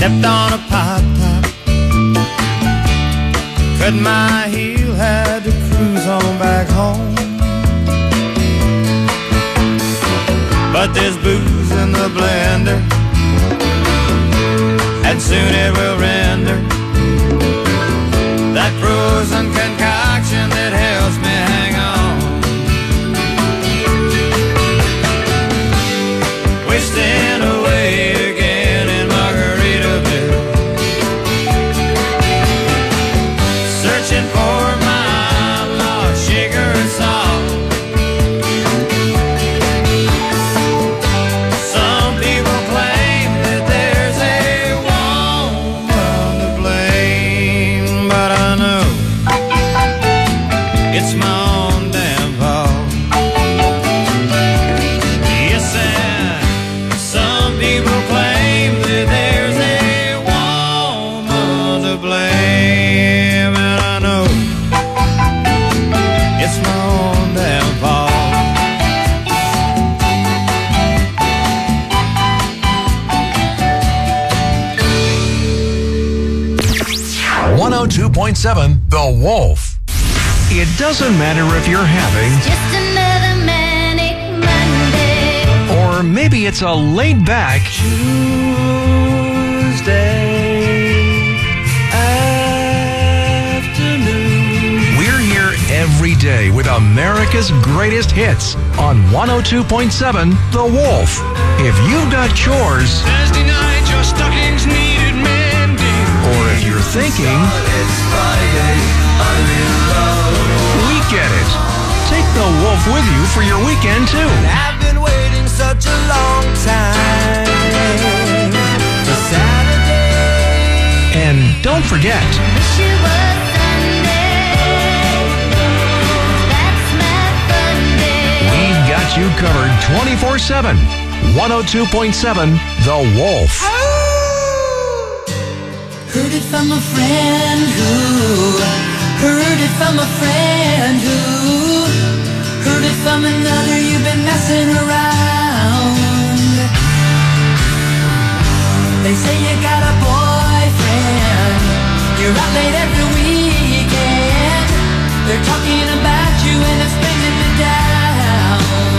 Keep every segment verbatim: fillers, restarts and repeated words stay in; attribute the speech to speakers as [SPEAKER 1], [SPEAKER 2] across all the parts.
[SPEAKER 1] Stepped on a pop top, cut my heel, had to cruise on back home. But there's booze in the blender, and soon it will render that frozen concoction that helps me hang on. Wasting away again in Margaritaville, searching for my lost sugar and salt. Some people claim that there's a woman to blame, but I know it's my own damn fault. Yes, and some people claim that there's a woman to blame, and I know it's my own damn fault.
[SPEAKER 2] one oh two point seven The Wolf.
[SPEAKER 3] It doesn't matter if you're having,
[SPEAKER 4] Just another manic Monday.
[SPEAKER 3] or maybe it's a laid back,
[SPEAKER 1] Tuesday afternoon.
[SPEAKER 3] we're here every day with America's greatest hits on one oh two point seven The Wolf. If you've got chores,
[SPEAKER 1] Thursday night, your stockings needed mending.
[SPEAKER 3] or if you're thinking,
[SPEAKER 1] It's Friday, I'm in love.
[SPEAKER 3] we get it. Take The Wolf with you for your weekend too.
[SPEAKER 1] I've been waiting such a long time for Saturday.
[SPEAKER 3] And don't forget,
[SPEAKER 4] Wish it was Sunday. That's my fun day.
[SPEAKER 3] we've got you covered twenty-four seven. one oh two point seven The Wolf.
[SPEAKER 5] Heard it from a friend who heard it from a friend who heard it from another. You've been messing around. They say you got a boyfriend, you're out late every weekend. They're talking about you and it's bringing me down.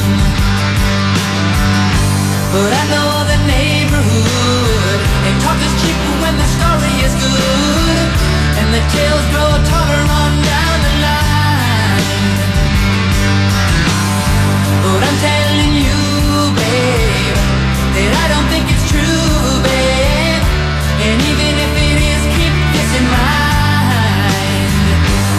[SPEAKER 5] But I know the neighborhood, they talk is cheap when the story is good, and the tales grow taller on down the line. But I'm telling you, babe, that I don't think it's true, babe. And even if it is, keep this in mind.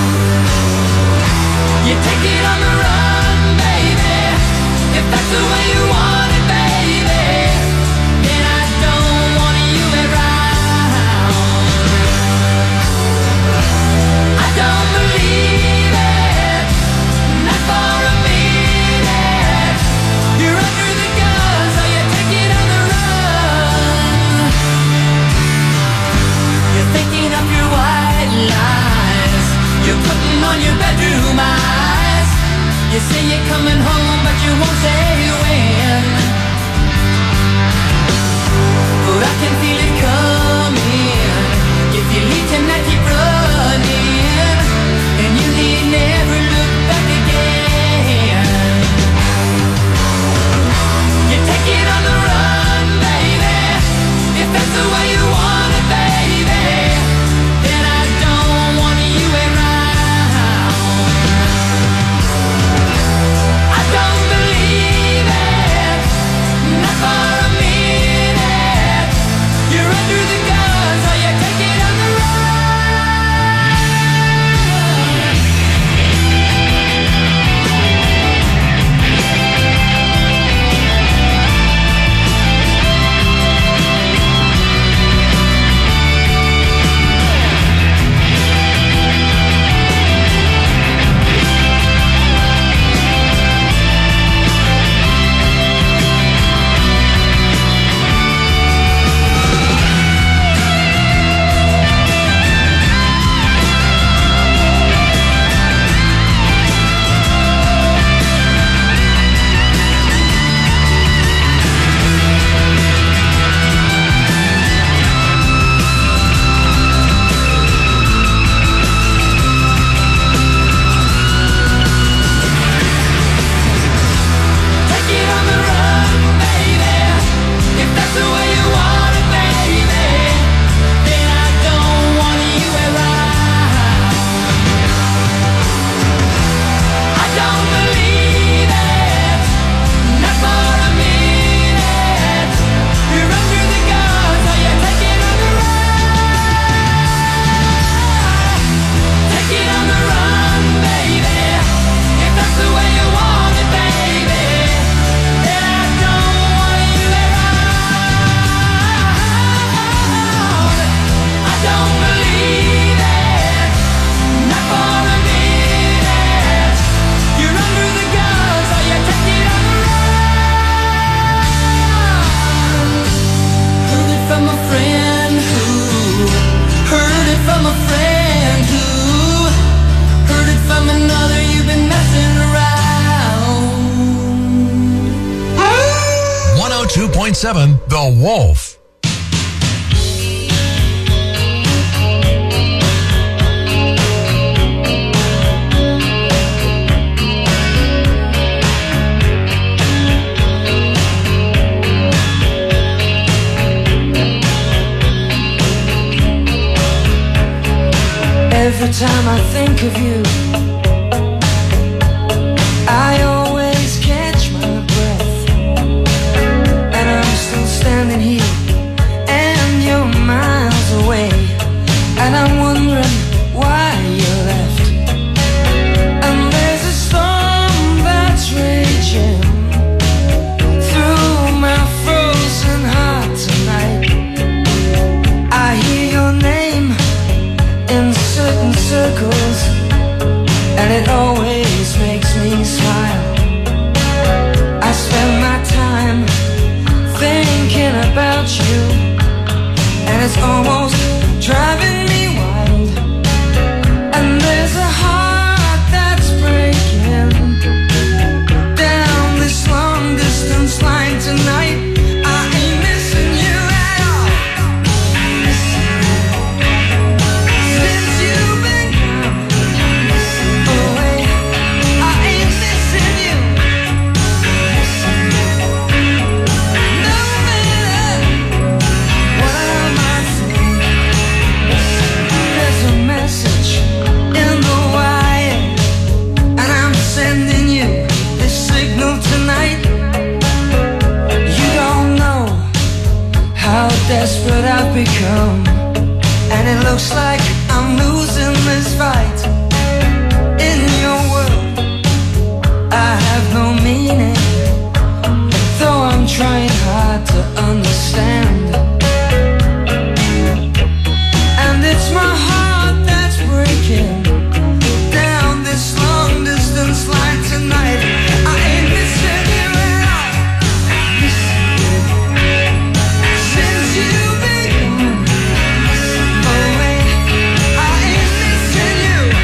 [SPEAKER 5] You take it on the run, baby, if that's the way you want it, baby. Then I don't want you around. I don't believe it, not for a minute. You're under the gun, so you take it on the run. You're thinking of your white lies, you're putting on your bedroom eyes. You say you're coming home, but you won't say when. But I can feel it coming. If you leave tonight, keep running, and you need never look back again. You take it on the run, baby, if that's the way you want it, baby. Then I don't want you around. I don't believe
[SPEAKER 2] point seven The Wolf.
[SPEAKER 5] Every time I think of you, I always catch my breath. And I'm still standing here, and you're miles away. And I'm wondering why you left. And there's a storm that's raging through my frozen heart tonight. I hear your name in certain circles, and it always makes me smile. I spend my time thinking about you, and it's almost driving me wild. And there's a heart that's breaking down this long distance line tonight. I ain't missing you at all. Since you've been gone away, I ain't missing you. No matter what I might say, there's a message in the wire, and I'm sending you this signal tonight. You don't know how desperate I've become, and it looks like I'm losing this fight. In your world, I have no meaning, though I'm trying hard to understand. And it's my heart that's breaking down this long distance line tonight. I ain't missing you at all. Since you've been gone away, I ain't missing you.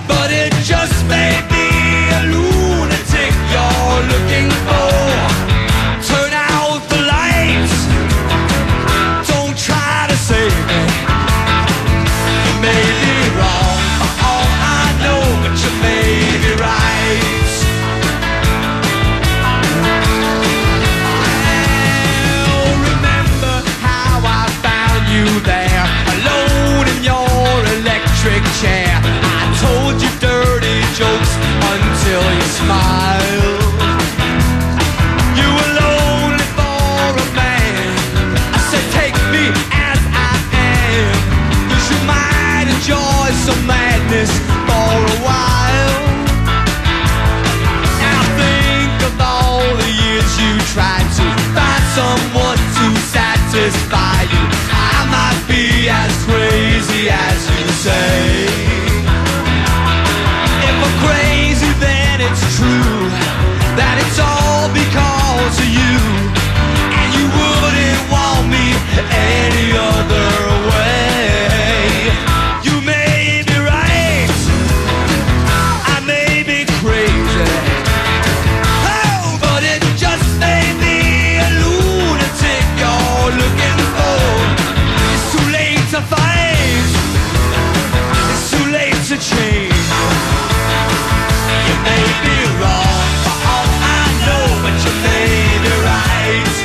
[SPEAKER 1] but it just may be a lunatic you're looking for. Turn out the lights, don't try to save me. You may be wrong for all I know, but you may be right. Well, remember how I found you there, alone in your electric chair. I told you dirty jokes until you smiled. You were lonely for a man. I said take me as I am, 'cause you might enjoy some madness for a while. Now think of all the years you tried to find someone to satisfy you. I might be as crazy as you say. If I'm crazy, then it's true that it's all because of you, and you wouldn't want me any other way. You may be right, I may be crazy, oh, but it just may be a lunatic you're looking for. It's too late to fight, it's too late to change. You may be wrong for all I know, but you may be right.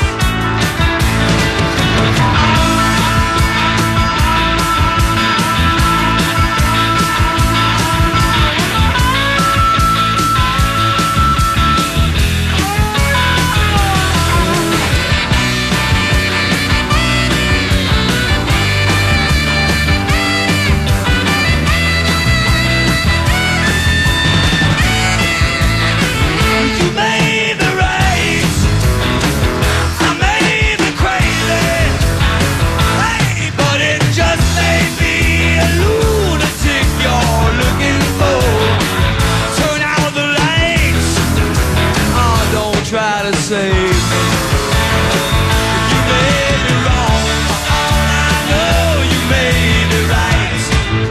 [SPEAKER 1] You may be right, I may be crazy, hey, but it just may be a lunatic you're looking for. Turn out the lights, oh, don't try to save me. You may be wrong, for all I know, you may be right.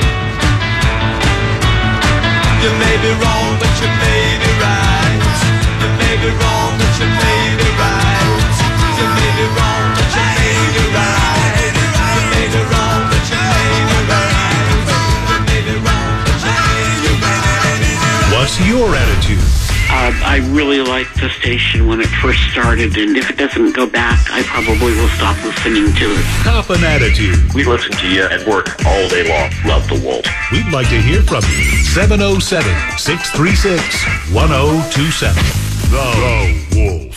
[SPEAKER 1] You may be wrong, but you may be right. You may be wrong, but you may be right. You may be wrong, but you may be right. You may be wrong, but you may be right. You may be wrong, but you may be right.
[SPEAKER 2] What's your attitude?
[SPEAKER 6] Uh, I really liked the station when it first started, and if it doesn't go back, I probably will stop listening to it.
[SPEAKER 2] Cop an attitude.
[SPEAKER 7] We listen to you at work all day long. Love the Wolf.
[SPEAKER 2] We'd like to hear from you. seven oh seven, six three six, one oh two seven. The, the Wolf.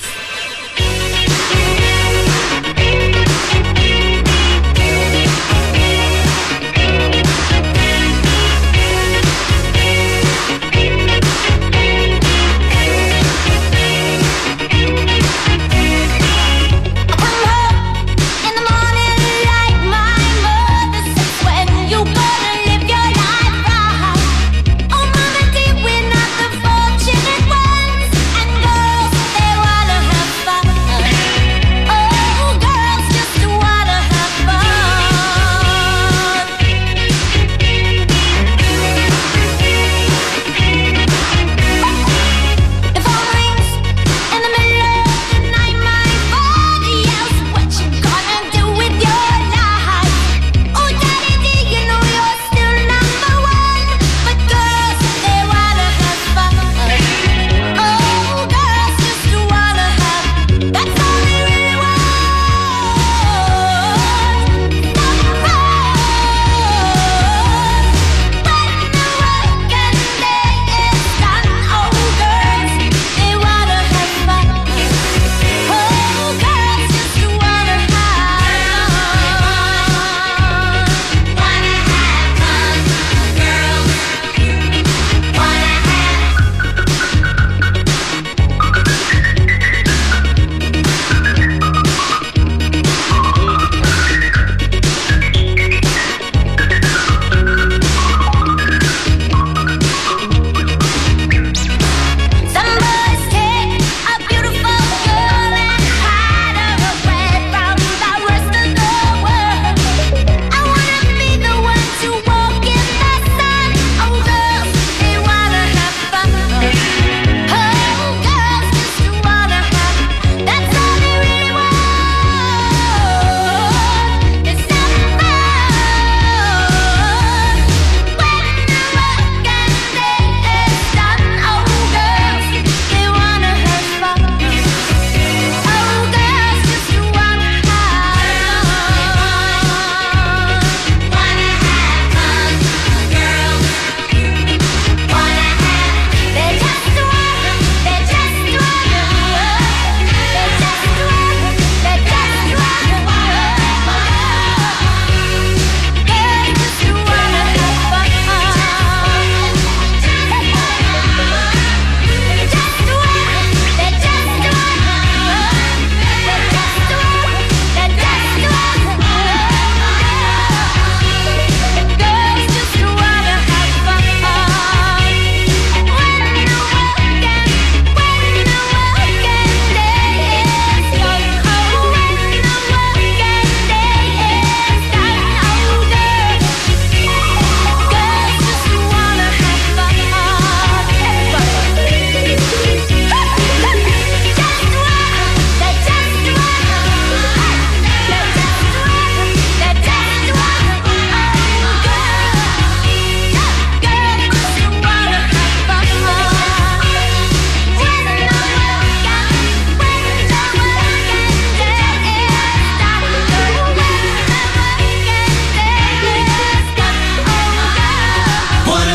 [SPEAKER 4] In the morning, like my mother said, when you gonna live your life right? Oh, mama dear, we're not the fortunate ones, and girls, they want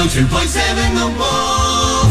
[SPEAKER 1] oh two point seven The Wolf.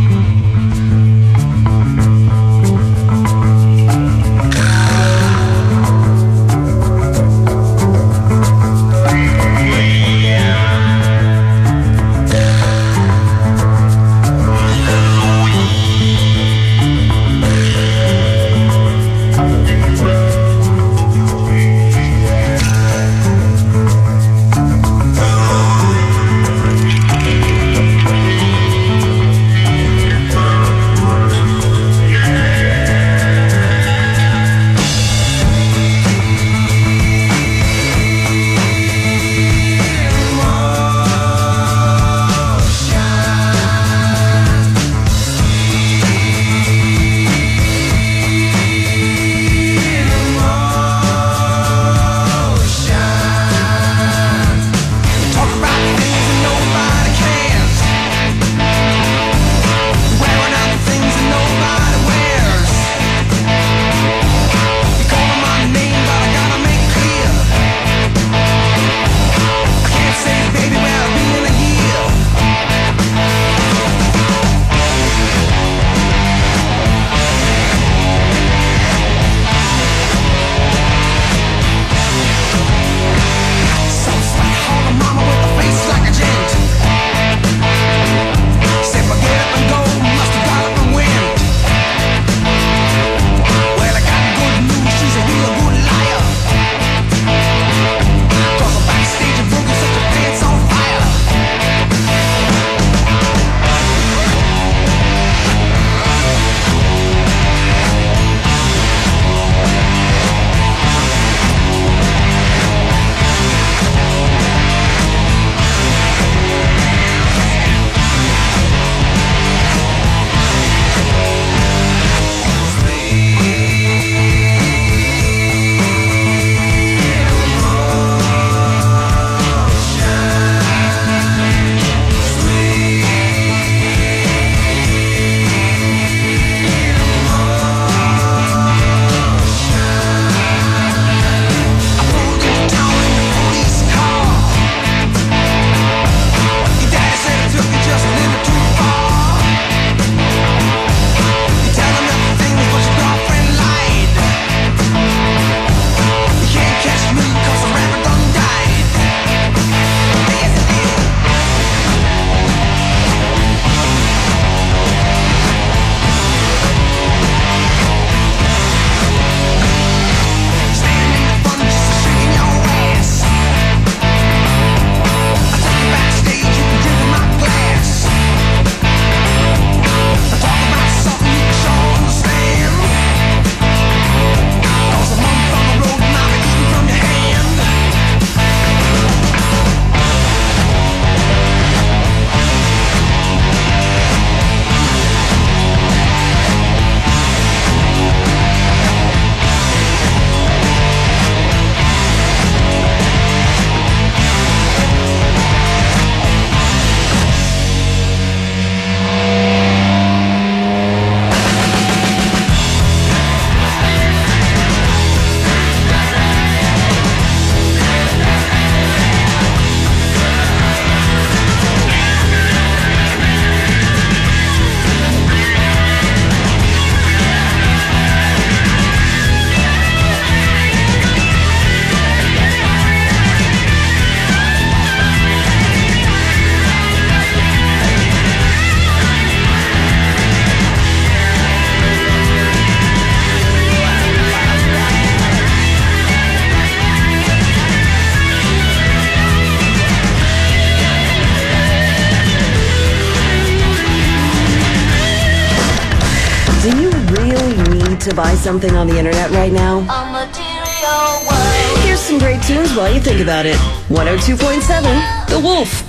[SPEAKER 8] to buy something on the internet right now?
[SPEAKER 4] A material world.
[SPEAKER 8] Here's some great tunes while you think about it. one oh two point seven, The Wolf.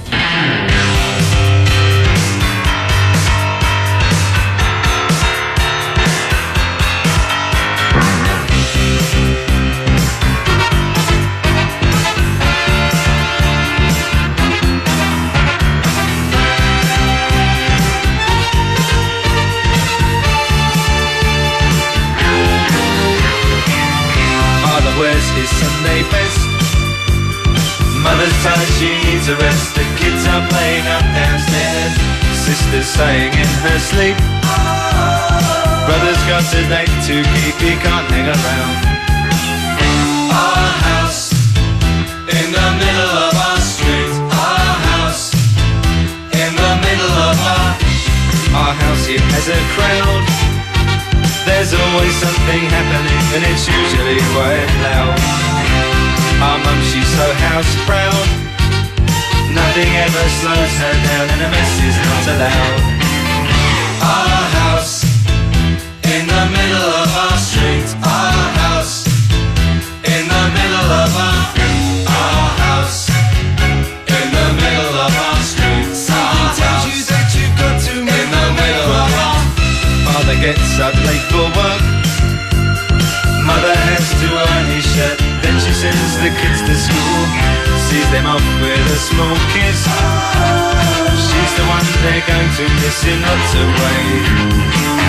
[SPEAKER 1] Is Sunday best? Mother's tired, she needs a rest. The kids are playing up downstairs. Sister's saying in her sleep, brother's got a date to keep, he can't hang around. Our house in the middle of our street. Our house in the middle of our Our house, it has a crowd. There's always something happening and it's usually quite loud. Our mum, she's so house proud. Nothing ever slows her down and a mess is not allowed. Our house in the middle of our street. Our house in the middle of our Our house in the middle of our street. Something tells you that you've got to in the middle of our Father gets up late for work. Mother has to earn his shirt. Then she sends the kids to school, sees them off with a small kiss. She's the one they're going to miss in lots of ways.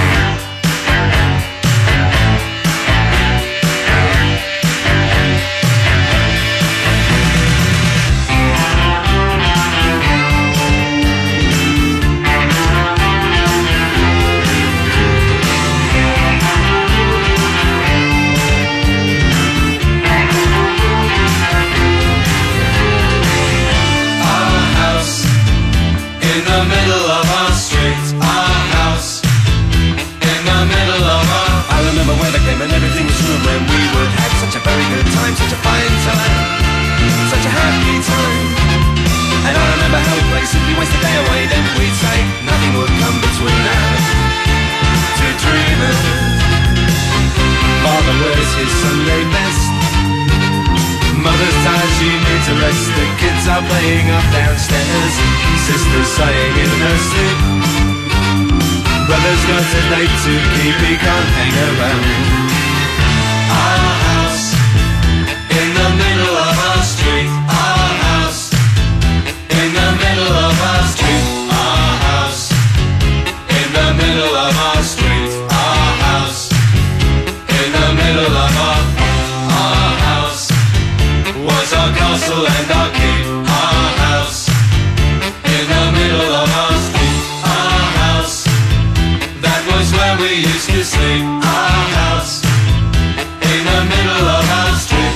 [SPEAKER 1] Such a fine time, such a happy time. And I remember how we played simply waste the day away. Then we'd say nothing would come between us. Two dreamers. Father wears his Sunday best. Mother's tired, she needs a rest. The kids are playing up downstairs. Sister's sighing in her sleep. Brother's got a date to keep, he can't hang around. Our house in the middle of our street. Our house in the middle of our street. Our house in the middle of our street. Our house in the middle of our Our house was our castle and our keep. Our house in the middle of our street. Our house, that was where we used to sleep. Our house in the middle of our street.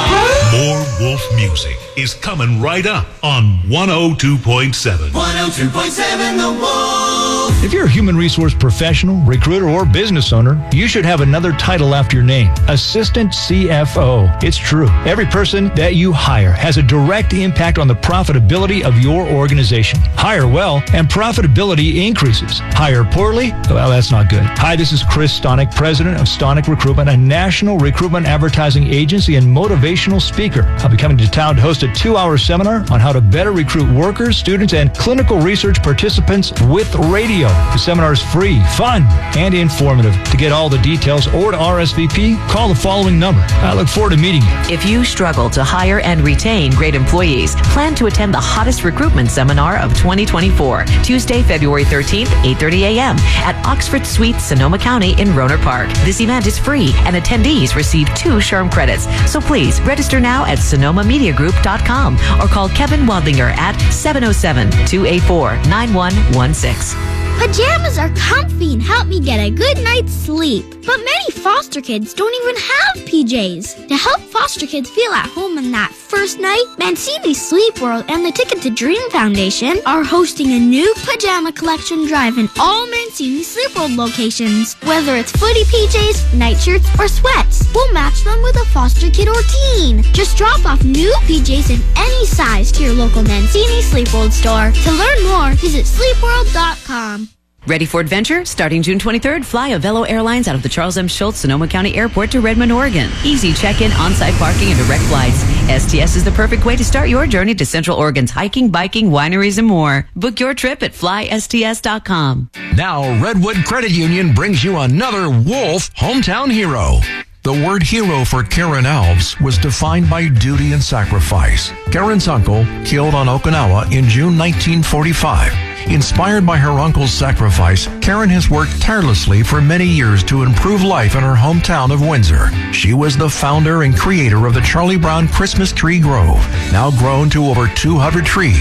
[SPEAKER 2] More Wolf music is coming right up on one oh two point seven.
[SPEAKER 1] one oh two point seven The Wolf.
[SPEAKER 9] If you're a human resource professional, recruiter, or business owner, you should have another title after your name, Assistant C F O. It's true. Every person that you hire has a direct impact on the profitability of your organization. Hire well, and profitability increases. Hire poorly? Well, that's not good. Hi, this is Chris Stonick, president of Stonick Recruitment, a national recruitment advertising agency and motivational speaker. I'll be coming to town to host a two-hour seminar on how to better recruit workers, students, and clinical research participants with radio. The seminar is free, fun, and informative. To get all the details or to R S V P, call the following number. I look forward to meeting you.
[SPEAKER 10] If you struggle to hire and retain great employees, plan to attend the hottest recruitment seminar of twenty twenty-four, Tuesday, February thirteenth, eight thirty a.m. at Oxford Suites, Sonoma County in Rohnert Park. This event is free, and attendees receive two SHRM credits. So please register now at sonoma media group dot com or call Kevin Wadlinger at seven oh seven, two eight four, nine one one six.
[SPEAKER 11] Pajamas are comfy and help me get a good night's sleep. But many foster kids don't even have P Js. To help foster kids feel at home on that first night, Mancini Sleep World and the Ticket to Dream Foundation are hosting a new pajama collection drive in all Mancini Sleep World locations. Whether it's footy P Js, nightshirts, or sweats, we'll match them with a foster kid or teen. Just drop off new P Js in any size to your local Mancini Sleep World store. To learn more, visit sleep world dot com.
[SPEAKER 10] Ready for adventure? Starting June twenty-third, fly Avelo Airlines out of the Charles M. Schultz Sonoma County Airport to Redmond, Oregon. Easy check-in, on-site parking, and direct flights. S T S is the perfect way to start your journey to Central Oregon's hiking, biking, wineries, and more. Book your trip at fly S T S dot com.
[SPEAKER 3] Now, Redwood Credit Union brings you another Wolf hometown hero. The word hero for Karen Alves was defined by duty and sacrifice. Karen's uncle killed on Okinawa in June nineteen forty-five. Inspired by her uncle's sacrifice, Karen has worked tirelessly for many years to improve life in her hometown of Windsor. She was the founder and creator of the Charlie Brown Christmas Tree Grove, now grown to over two hundred trees.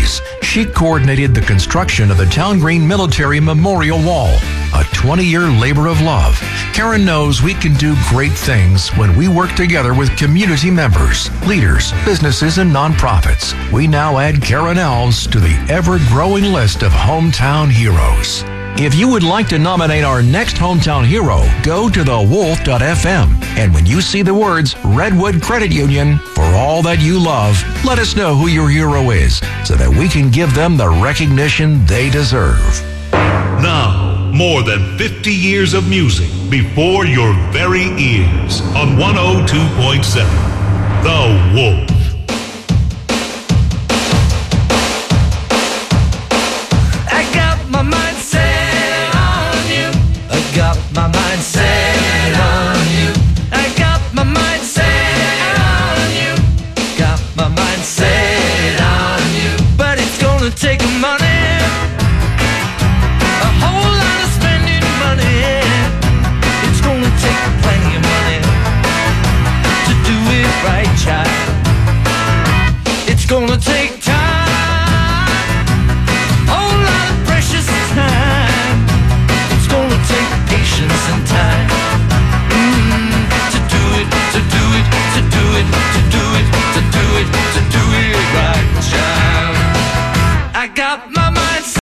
[SPEAKER 3] she coordinated the construction of the Town Green Military Memorial Wall, a twenty-year labor of love. Karen knows we can do great things when we work together with community members, leaders, businesses, and nonprofits. We now add Karen Elves to the ever-growing list of hometown heroes. If you would like to nominate our next hometown hero, go to the wolf dot f m. And when you see the words Redwood Credit Union, for all that you love, let us know who your hero is so that we can give them the recognition they deserve.
[SPEAKER 2] Now, more than fifty years of music before your very ears on one oh two point seven The Wolf.